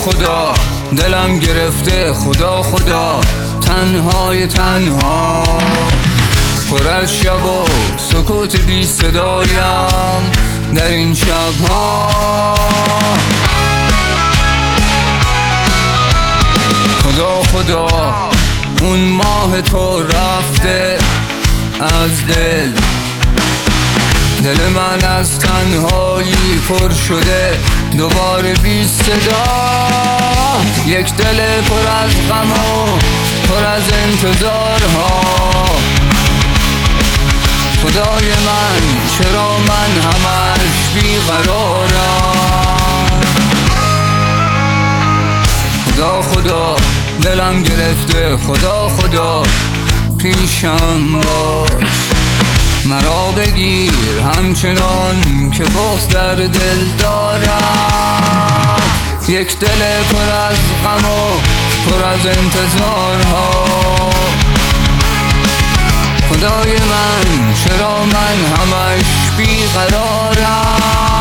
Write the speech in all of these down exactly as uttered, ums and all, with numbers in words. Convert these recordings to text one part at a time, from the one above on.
خدا دلم گرفته، خدا خدا تنهای تنها، پر از شب و سکوت بی صدایم در این شبها. خدا خدا اون ماه تو رفته از دل، دل من از تنهایی پر شده دوباره بی صدا. یک دل پر از غم و پر از انتظارها، خدای من چرا من همش بیقرارم. خدا خدا دلم گرفته، خدا خدا پیشم باش، مرا بگیر همچنان که بغض در دل دارم. یک دل پر از غم و پر از انتظارها، خدای من چرا من همش بیقرارم.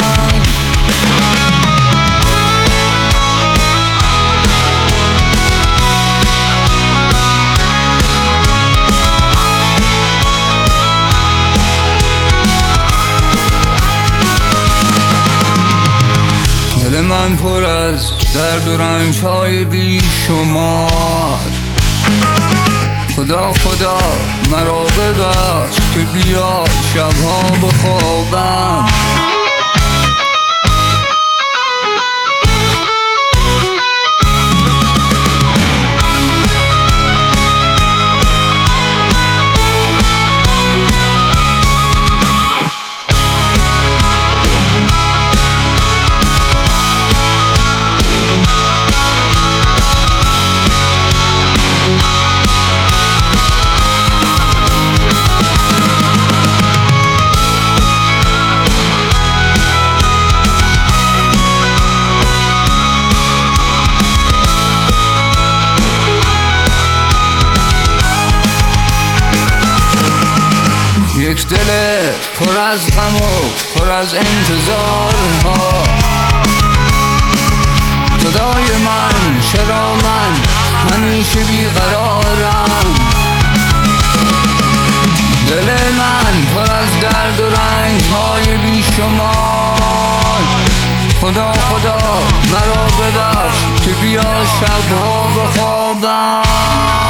دل من پر از درد و رنج‌های بی شمار، خدا خدا مرا ببخش که بیا شبها بخوابم. یک دل پر از غم و پر از انتظارها، خدای من چرا من همیشه بیقرارم. دل من پر از درد و رنج‌های بی شمار، خدا خدا مرا ببخش که بیا شبها بخوابم.